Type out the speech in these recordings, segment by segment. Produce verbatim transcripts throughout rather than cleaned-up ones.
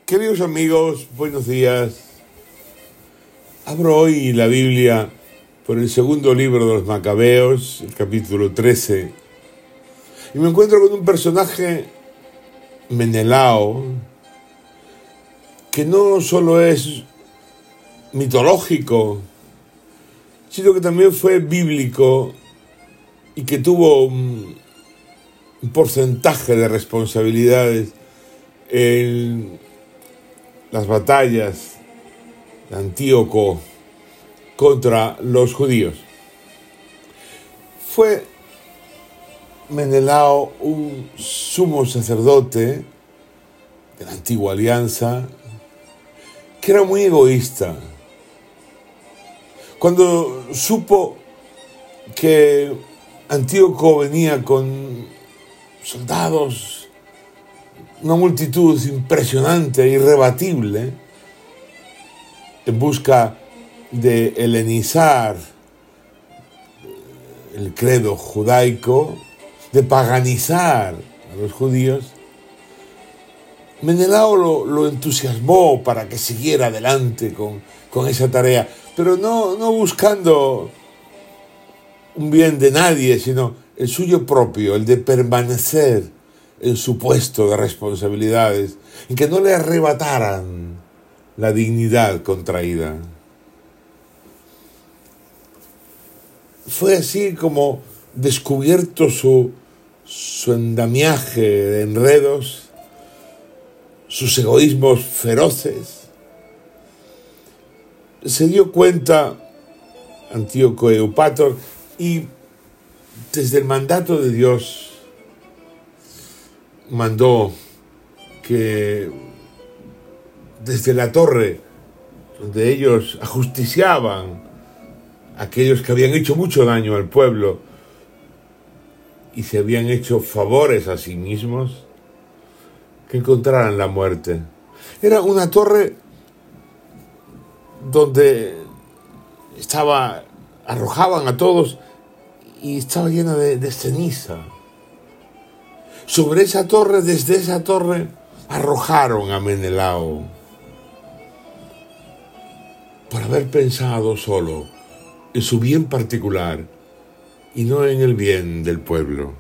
Queridos amigos, buenos días. Abro hoy la Biblia por el segundo libro de los Macabeos, el capítulo trece, y me encuentro con un personaje, Menelao, que no solo es mitológico, sino que también fue bíblico y que tuvo un porcentaje de responsabilidades en las batallas de Antíoco contra los judíos. Fue Menelao un sumo sacerdote de la antigua alianza que era muy egoísta. Cuando supo que Antíoco venía con soldados, una multitud impresionante e irrebatible, en busca de helenizar el credo judaico, de paganizar a los judíos, Menelao lo, lo entusiasmó para que siguiera adelante con, con esa tarea, pero no, no buscando un bien de nadie, sino el suyo propio, el de permanecer en su puesto de responsabilidades, en que no le arrebataran la dignidad contraída. Fue así como, descubierto su, su endamiaje de enredos, sus egoísmos feroces, se dio cuenta Antíoco Eupator y desde el mandato de Dios mandó que desde la torre donde ellos ajusticiaban a aquellos que habían hecho mucho daño al pueblo y se habían hecho favores a sí mismos, que encontraran la muerte. Era una torre donde estaba, arrojaban a todos y estaba llena de, de ceniza. Sobre esa torre, desde esa torre, arrojaron a Menelao por haber pensado solo en su bien particular y no en el bien del pueblo.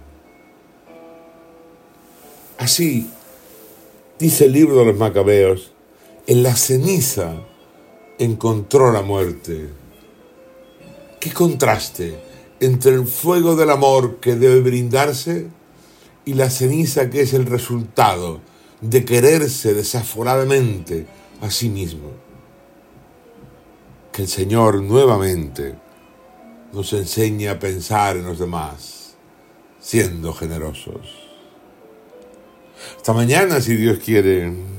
Así, dice el libro de los Macabeos, en la ceniza encontró la muerte. ¡Qué contraste entre el fuego del amor que debe brindarse y la ceniza que es el resultado de quererse desaforadamente a sí mismo! Que el Señor nuevamente nos enseñe a pensar en los demás, siendo generosos. Hasta mañana, si Dios quiere.